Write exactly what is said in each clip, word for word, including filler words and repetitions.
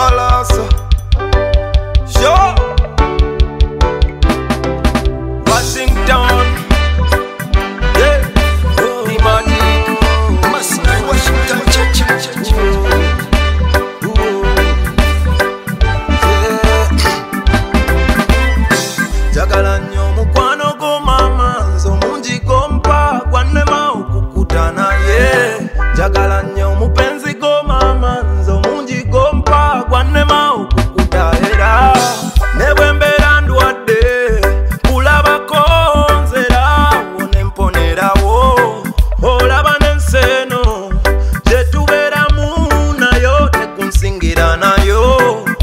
Kampalasa. Sure. Washington. Yeah. Oh. The magic. Masai Washington. Ch ch ch ch. Jagala nnyo mukwano go mama nze omungi gompa gwanema okukutana ye. Jagala nnyo mupenzi go mama nze omungi gompa gwanema okukuta era ne bwe mbeera ndwadde kulabako nzerawo ne mponerawo olaba n'ensi eno gye tubeeramu nayo tekunsingira nayo.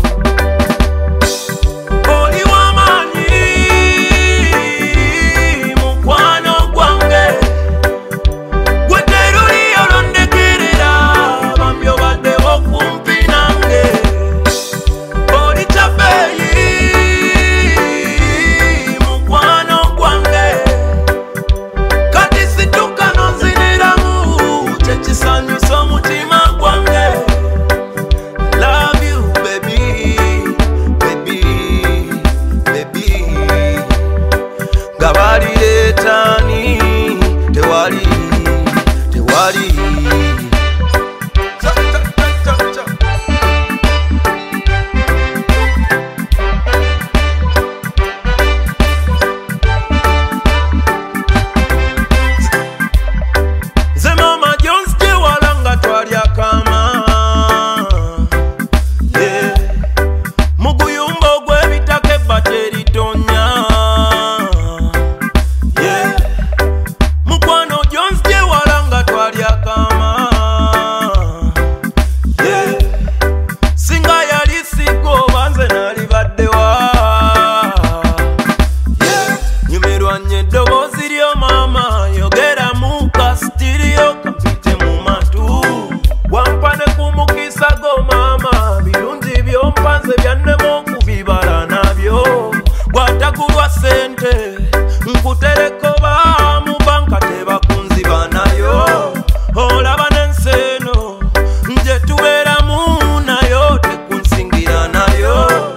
Tewali, tewali, tewali. Cha, cha, cha, cha, cha. Ze mama Jones je walanga twalya kama. Yeah. Muguyumba ogw'ebitaka ebbateri tonya. Eddoboozi lyo mama yogera mu kasitirio kampite mu matu wampa ne ku mukisa go mama birungi byompa nze byannema okubibala nabyo gwatakulwa ssente nkutereko ba mu banka tebakunziba nayo olaba n'ensi eno gye tubeeramu nayo tekunsingira nayo.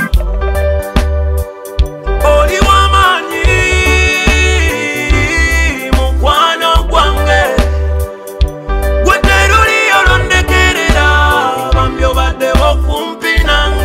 Kumpi nange